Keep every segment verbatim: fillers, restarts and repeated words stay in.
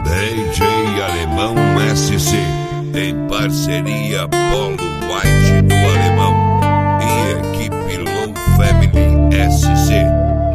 D J Alemão S C, em parceria Polo White do Alemão e equipe Low Family S C.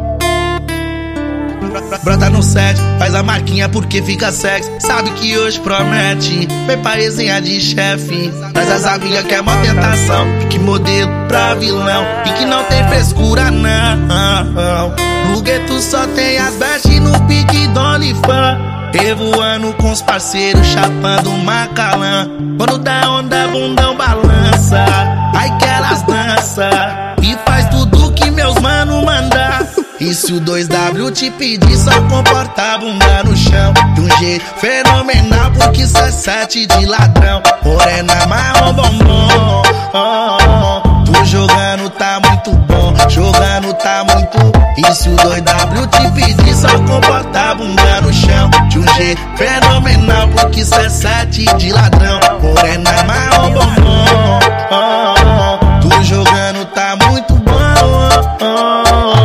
Brota no set, faz a marquinha porque fica sexy. Sabe que hoje promete, vem pra resenha de chefe. Traz as amigas que é mó tentação, que modelo pra vilão e que não tem frescura não. No gueto só tem as best no pique do OnlyFans. Revoando com os parceiros, chapando macalã. Quando dá onda, bundão balança. Ai que elas dança e faz tudo que meus mano mandar. E se o dois W te pedir, só comporta a bunda no chão de um jeito fenomenal, porque isso é sete de ladrão. Morena, marrom, bombom, oh, oh. Tu jogando tá muito bom, jogando tá muito. E se o dois W te pedir, só comporta a bunda no chão de um jeito fenomenal, porque isso é sete de ladrão. Morena, marrom, bombom, oh, oh. Tu jogando tá muito bom, oh, oh.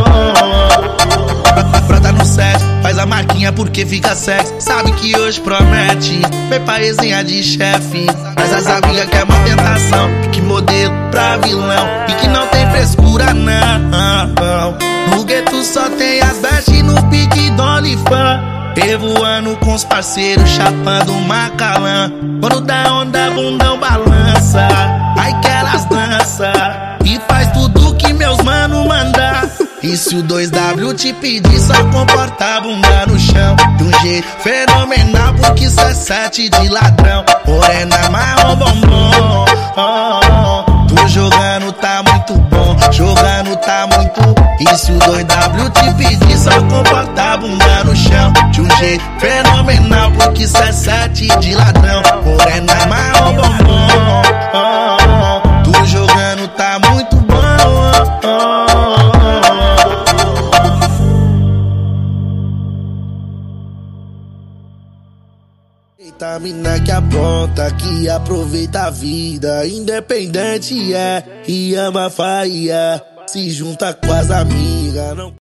Faz a marquinha porque fica sexy. Sabe que hoje promete, vem pra resenha de chefe. Mas as amigas que é uma tentação, que modelo pra vilão e que não tem frescura não. No gueto só tem as best no pique do OnlyFans. Revoando com os parceiros, chapando macalã. Quando dá onda, bundão balança. Ai que elas dança e faz tudo que meus mano mandar. E se o dois W te pedir, só comporta a bunda no chão de um jeito fenomenal, porque isso é sete de ladrão. Morena, marrom, bombom, oh, oh. Tu jogando tá muito bom, jogando tá muito. E se o dois W te pedir, só comporta a bunda no chão de um jeito fenomenal, porque isso é sete de ladrão. Morena, marrom, bombom, oh, oh. Tu jogando tá muito bom, oh, oh. Eita, mina que apronta, que aproveita a vida. Independente é, e ama a faia. Se junta com as amigas, não